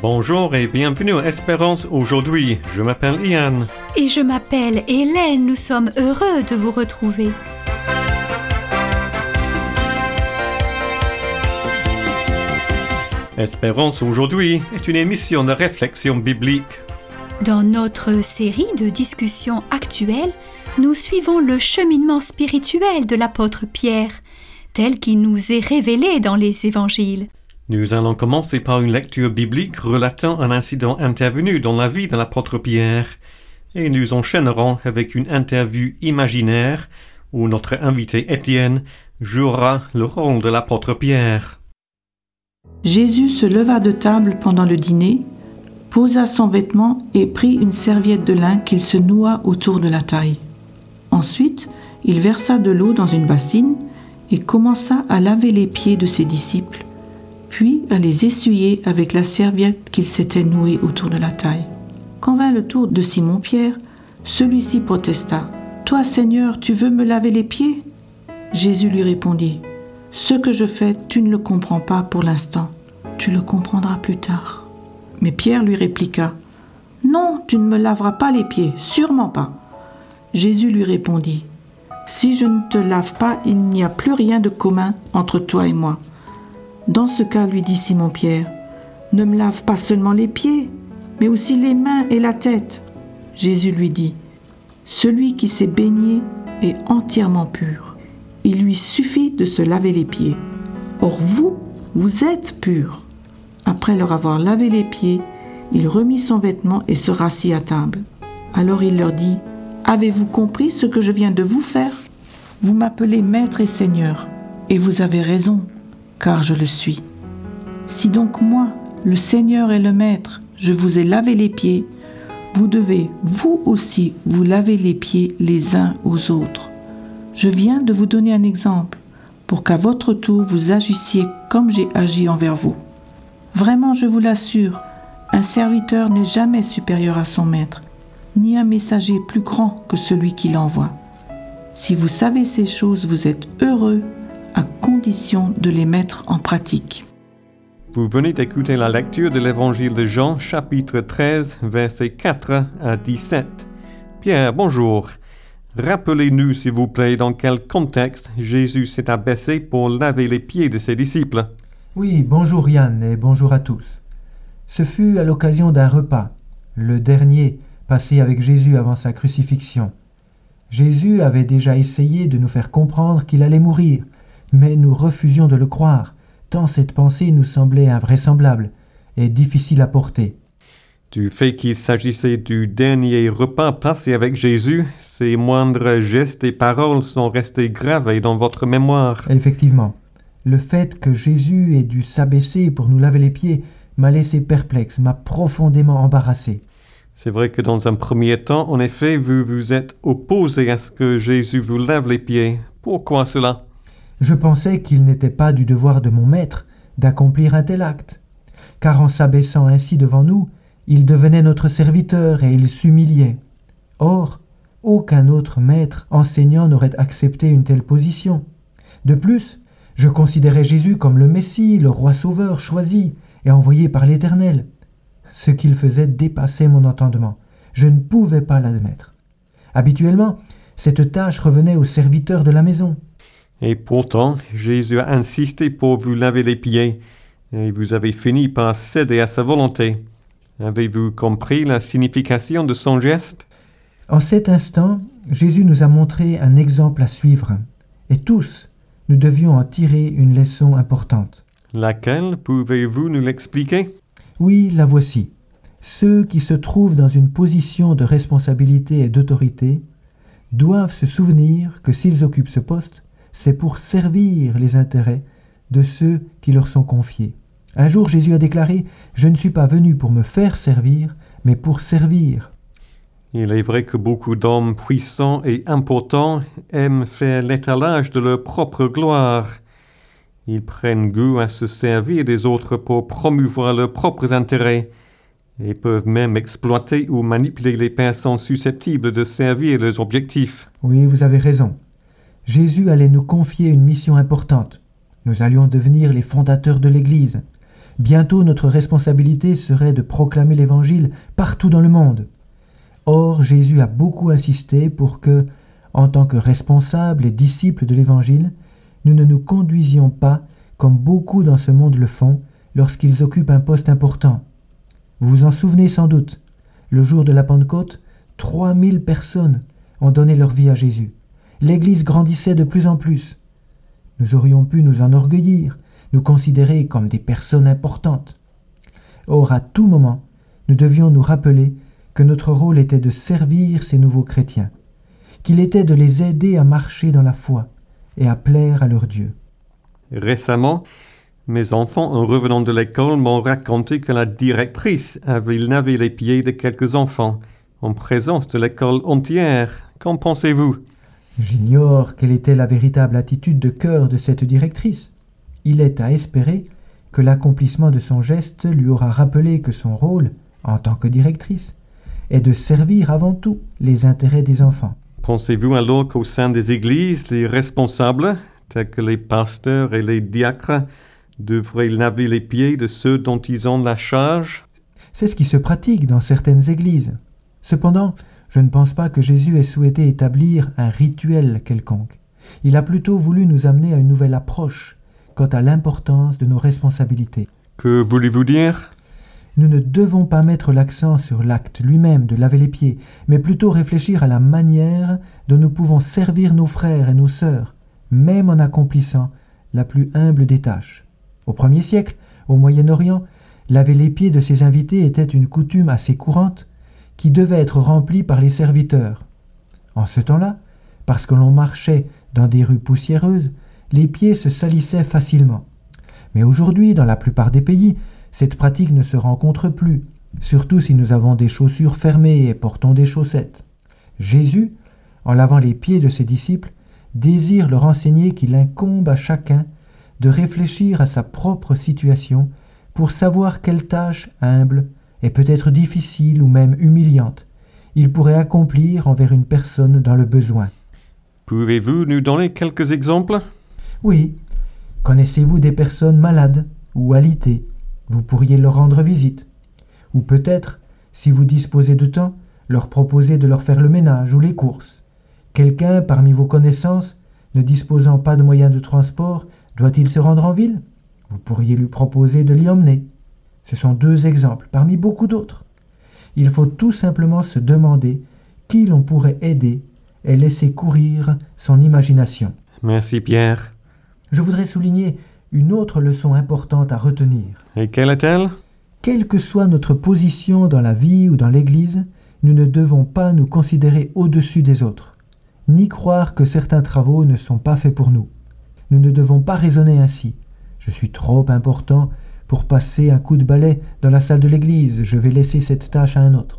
Bonjour et bienvenue à Espérance aujourd'hui. Je m'appelle Ian. Et je m'appelle Hélène. Nous sommes heureux de vous retrouver. Espérance aujourd'hui est une émission de réflexion biblique. Dans notre série de discussions actuelles, nous suivons le cheminement spirituel de l'apôtre Pierre, tel qu'il nous est révélé dans les évangiles. Nous allons commencer par une lecture biblique relatant un incident intervenu dans la vie de l'apôtre Pierre, et nous enchaînerons avec une interview imaginaire où notre invité Étienne jouera le rôle de l'apôtre Pierre. Jésus se leva de table pendant le dîner, posa son vêtement et prit une serviette de lin qu'il se noua autour de la taille. Ensuite, il versa de l'eau dans une bassine et commença à laver les pieds de ses disciples, puis à les essuyer avec la serviette qu'il s'était nouée autour de la taille. Quand vint le tour de Simon-Pierre, celui-ci protesta. « Toi, Seigneur, tu veux me laver les pieds ?» Jésus lui répondit. « Ce que je fais, tu ne le comprends pas pour l'instant. Tu le comprendras plus tard. » Mais Pierre lui répliqua. « Non, tu ne me laveras pas les pieds, sûrement pas. » Jésus lui répondit. « Si je ne te lave pas, il n'y a plus rien de commun entre toi et moi. » Dans ce cas, lui dit Simon-Pierre, « Ne me lave pas seulement les pieds, mais aussi les mains et la tête. » Jésus lui dit, « Celui qui s'est baigné est entièrement pur. Il lui suffit de se laver les pieds. Or vous êtes purs. » Après leur avoir lavé les pieds, il remit son vêtement et se rassit à table. Alors il leur dit, « Avez-vous compris ce que je viens de vous faire ? Vous m'appelez Maître et Seigneur, et vous avez raison, car je le suis. Si donc moi, le Seigneur et le Maître, je vous ai lavé les pieds, vous devez, vous aussi, vous laver les pieds les uns aux autres. Je viens de vous donner un exemple, pour qu'à votre tour vous agissiez comme j'ai agi envers vous. Vraiment, je vous l'assure, un serviteur n'est jamais supérieur à son maître, ni un messager plus grand que celui qui l'envoie. Si vous savez ces choses, vous êtes heureux, à condition de les mettre en pratique. » Vous venez d'écouter la lecture de l'Évangile de Jean, chapitre 13, versets 4 à 17. Pierre, bonjour. Rappelez-nous, s'il vous plaît, dans quel contexte Jésus s'est abaissé pour laver les pieds de ses disciples. Oui, bonjour Yann et bonjour à tous. Ce fut à l'occasion d'un repas, le dernier passé avec Jésus avant sa crucifixion. Jésus avait déjà essayé de nous faire comprendre qu'il allait mourir, mais nous refusions de le croire, tant cette pensée nous semblait invraisemblable et difficile à porter. Du fait qu'il s'agissait du dernier repas passé avec Jésus, ses moindres gestes et paroles sont restés gravés dans votre mémoire. Effectivement, le fait que Jésus ait dû s'abaisser pour nous laver les pieds m'a laissé perplexe, m'a profondément embarrassé. C'est vrai que dans un premier temps, en effet, vous vous êtes opposé à ce que Jésus vous lave les pieds. Pourquoi cela ? Je pensais qu'il n'était pas du devoir de mon maître d'accomplir un tel acte, car en s'abaissant ainsi devant nous, il devenait notre serviteur et il s'humiliait. Or, aucun autre maître enseignant n'aurait accepté une telle position. De plus, je considérais Jésus comme le Messie, le roi sauveur choisi et envoyé par l'Éternel. Ce qu'il faisait dépassait mon entendement. Je ne pouvais pas l'admettre. Habituellement, cette tâche revenait aux serviteurs de la maison. Et pourtant, Jésus a insisté pour vous laver les pieds, et vous avez fini par céder à sa volonté. Avez-vous compris la signification de son geste ? En cet instant, Jésus nous a montré un exemple à suivre, et tous, nous devions en tirer une leçon importante. Laquelle pouvez-vous nous l'expliquer ? Oui, la voici. Ceux qui se trouvent dans une position de responsabilité et d'autorité doivent se souvenir que s'ils occupent ce poste, c'est pour servir les intérêts de ceux qui leur sont confiés. Un jour, Jésus a déclaré « Je ne suis pas venu pour me faire servir, mais pour servir. » Il est vrai que beaucoup d'hommes puissants et importants aiment faire l'étalage de leur propre gloire. Ils prennent goût à se servir des autres pour promouvoir leurs propres intérêts et peuvent même exploiter ou manipuler les personnes susceptibles de servir leurs objectifs. Oui, vous avez raison. Jésus allait nous confier une mission importante. Nous allions devenir les fondateurs de l'Église. Bientôt notre responsabilité serait de proclamer l'Évangile partout dans le monde. Or, Jésus a beaucoup insisté pour que, en tant que responsables et disciples de l'Évangile, nous ne nous conduisions pas comme beaucoup dans ce monde le font lorsqu'ils occupent un poste important. Vous vous en souvenez sans doute, le jour de la Pentecôte, 3000 personnes ont donné leur vie à Jésus. L'Église grandissait de plus en plus. Nous aurions pu nous enorgueillir, nous considérer comme des personnes importantes. Or, à tout moment, nous devions nous rappeler que notre rôle était de servir ces nouveaux chrétiens, qu'il était de les aider à marcher dans la foi et à plaire à leur Dieu. Récemment, mes enfants, en revenant de l'école, m'ont raconté que la directrice avait lavé les pieds de quelques enfants, en présence de l'école entière. Qu'en pensez-vous? J'ignore quelle était la véritable attitude de cœur de cette directrice. Il est à espérer que l'accomplissement de son geste lui aura rappelé que son rôle, en tant que directrice, est de servir avant tout les intérêts des enfants. Pensez-vous alors qu'au sein des églises, les responsables, tels que les pasteurs et les diacres, devraient laver les pieds de ceux dont ils ont la charge? C'est ce qui se pratique dans certaines églises. Cependant, je ne pense pas que Jésus ait souhaité établir un rituel quelconque. Il a plutôt voulu nous amener à une nouvelle approche quant à l'importance de nos responsabilités. Que voulez-vous dire? Nous ne devons pas mettre l'accent sur l'acte lui-même de laver les pieds, mais plutôt réfléchir à la manière dont nous pouvons servir nos frères et nos sœurs, même en accomplissant la plus humble des tâches. Au 1er siècle, au Moyen-Orient, laver les pieds de ses invités était une coutume assez courante qui devait être remplie par les serviteurs. En ce temps-là, parce que l'on marchait dans des rues poussiéreuses, les pieds se salissaient facilement. Mais aujourd'hui, dans la plupart des pays, cette pratique ne se rencontre plus, surtout si nous avons des chaussures fermées et portons des chaussettes. Jésus, en lavant les pieds de ses disciples, désire leur enseigner qu'il incombe à chacun de réfléchir à sa propre situation pour savoir quelle tâche humble et peut-être difficile ou même humiliante il pourrait accomplir envers une personne dans le besoin. Pouvez-vous nous donner quelques exemples? Oui. Connaissez-vous des personnes malades ou alitées? Vous pourriez leur rendre visite. Ou peut-être, si vous disposez de temps, leur proposer de leur faire le ménage ou les courses. Quelqu'un parmi vos connaissances, ne disposant pas de moyens de transport, doit-il se rendre en ville? Vous pourriez lui proposer de l'y emmener. Ce sont 2 exemples parmi beaucoup d'autres. Il faut tout simplement se demander qui l'on pourrait aider et laisser courir son imagination. Merci Pierre. Je voudrais souligner une autre leçon importante à retenir. Et quelle est-elle? Quelle que soit notre position dans la vie ou dans l'Église, nous ne devons pas nous considérer au-dessus des autres, ni croire que certains travaux ne sont pas faits pour nous. Nous ne devons pas raisonner ainsi. Je suis trop important pour passer un coup de balai dans la salle de l'église, je vais laisser cette tâche à un autre.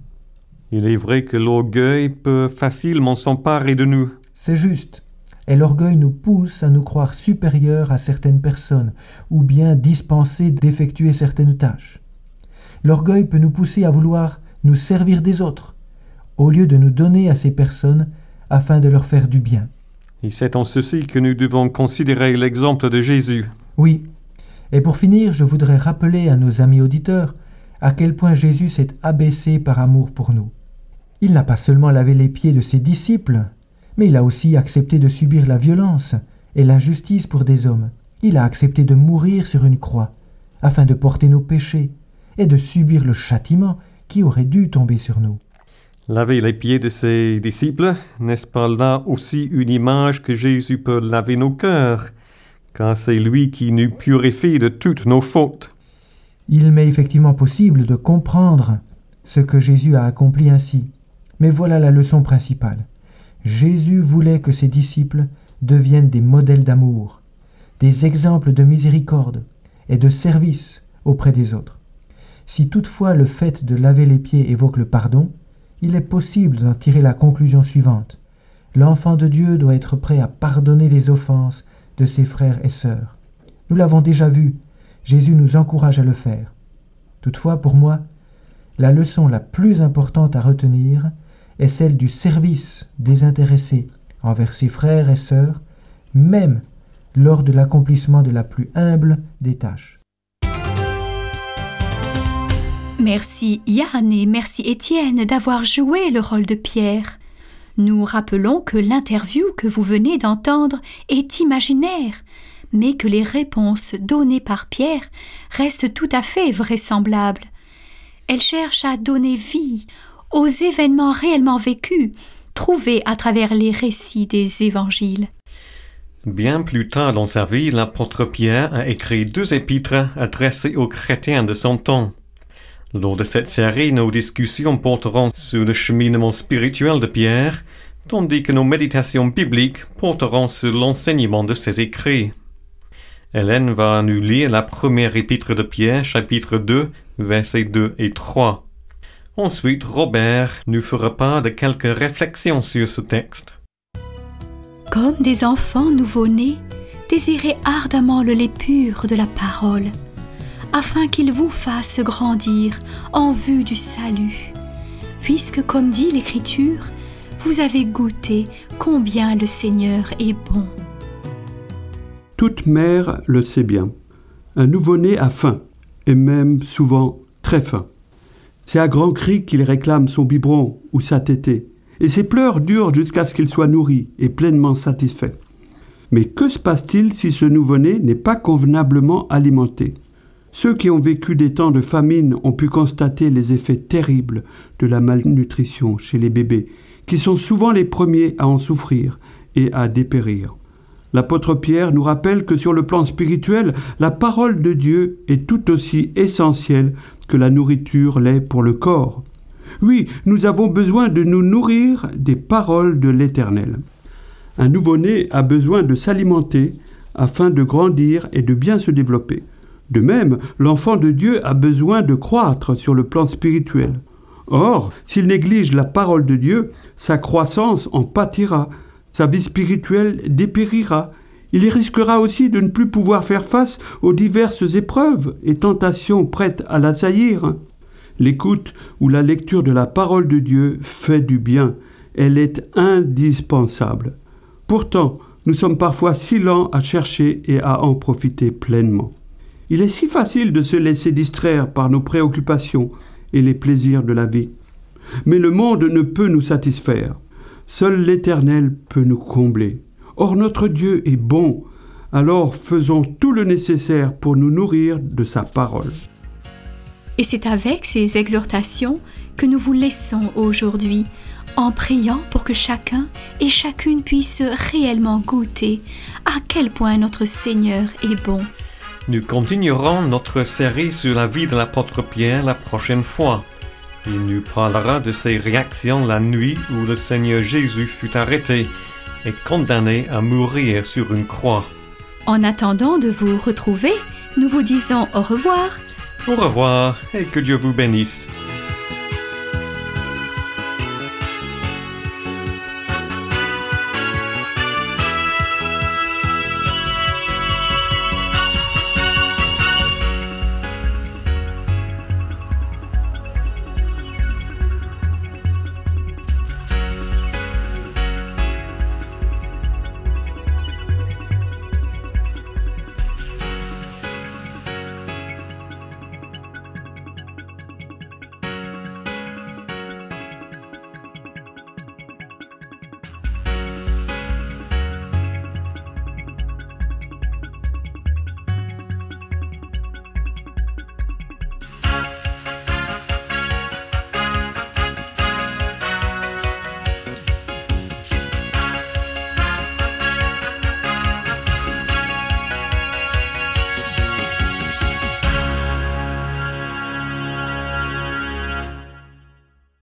Il est vrai que l'orgueil peut facilement s'emparer de nous. C'est juste. Et l'orgueil nous pousse à nous croire supérieurs à certaines personnes, ou bien dispensés d'effectuer certaines tâches. L'orgueil peut nous pousser à vouloir nous servir des autres, au lieu de nous donner à ces personnes afin de leur faire du bien. Et c'est en ceci que nous devons considérer l'exemple de Jésus. Oui. Et pour finir, je voudrais rappeler à nos amis auditeurs à quel point Jésus s'est abaissé par amour pour nous. Il n'a pas seulement lavé les pieds de ses disciples, mais il a aussi accepté de subir la violence et l'injustice pour des hommes. Il a accepté de mourir sur une croix, afin de porter nos péchés et de subir le châtiment qui aurait dû tomber sur nous. Laver les pieds de ses disciples, n'est-ce pas là aussi une image que Jésus peut laver nos cœurs, car c'est lui qui nous purifie de toutes nos fautes. Il m'est effectivement possible de comprendre ce que Jésus a accompli ainsi, mais voilà la leçon principale. Jésus voulait que ses disciples deviennent des modèles d'amour, des exemples de miséricorde et de service auprès des autres. Si toutefois le fait de laver les pieds évoque le pardon, il est possible d'en tirer la conclusion suivante. L'enfant de Dieu doit être prêt à pardonner les offenses de ses frères et sœurs. Nous l'avons déjà vu, Jésus nous encourage à le faire. Toutefois, pour moi, la leçon la plus importante à retenir est celle du service désintéressé envers ses frères et sœurs, même lors de l'accomplissement de la plus humble des tâches. Merci Yann et merci Étienne d'avoir joué le rôle de Pierre. Nous rappelons que l'interview que vous venez d'entendre est imaginaire, mais que les réponses données par Pierre restent tout à fait vraisemblables. Elle cherche à donner vie aux événements réellement vécus, trouvés à travers les récits des évangiles. Bien plus tard dans sa vie, l'apôtre Pierre a écrit 2 épîtres adressées aux chrétiens de son temps. Lors de cette série, nos discussions porteront sur le cheminement spirituel de Pierre, tandis que nos méditations bibliques porteront sur l'enseignement de ses écrits. Hélène va nous lire la première épître de Pierre, chapitre 2, versets 2 et 3. Ensuite, Robert nous fera part de quelques réflexions sur ce texte. Comme des enfants nouveau-nés, désirez ardemment le lait pur de la parole, afin qu'il vous fasse grandir en vue du salut, puisque, comme dit l'Écriture, vous avez goûté combien le Seigneur est bon. Toute mère le sait bien. Un nouveau-né a faim, et même souvent très faim. C'est à grands cris qu'il réclame son biberon ou sa tétée, et ses pleurs durent jusqu'à ce qu'il soit nourri et pleinement satisfait. Mais que se passe-t-il si ce nouveau-né n'est pas convenablement alimenté ? Ceux qui ont vécu des temps de famine ont pu constater les effets terribles de la malnutrition chez les bébés, qui sont souvent les premiers à en souffrir et à dépérir. L'apôtre Pierre nous rappelle que sur le plan spirituel, la parole de Dieu est tout aussi essentielle que la nourriture l'est pour le corps. Oui, nous avons besoin de nous nourrir des paroles de l'Éternel. Un nouveau-né a besoin de s'alimenter afin de grandir et de bien se développer. De même, l'enfant de Dieu a besoin de croître sur le plan spirituel. Or, s'il néglige la parole de Dieu, sa croissance en pâtira, sa vie spirituelle dépérira. Il risquera aussi de ne plus pouvoir faire face aux diverses épreuves et tentations prêtes à l'assaillir. L'écoute ou la lecture de la parole de Dieu fait du bien. Elle est indispensable. Pourtant, nous sommes parfois si lents à chercher et à en profiter pleinement. Il est si facile de se laisser distraire par nos préoccupations et les plaisirs de la vie. Mais le monde ne peut nous satisfaire. Seul l'Éternel peut nous combler. Or notre Dieu est bon, alors faisons tout le nécessaire pour nous nourrir de sa parole. Et c'est avec ces exhortations que nous vous laissons aujourd'hui, en priant pour que chacun et chacune puisse réellement goûter à quel point notre Seigneur est bon. Nous continuerons notre série sur la vie de l'apôtre Pierre la prochaine fois. Il nous parlera de ses réactions la nuit où le Seigneur Jésus fut arrêté et condamné à mourir sur une croix. En attendant de vous retrouver, nous vous disons au revoir. Au revoir et que Dieu vous bénisse.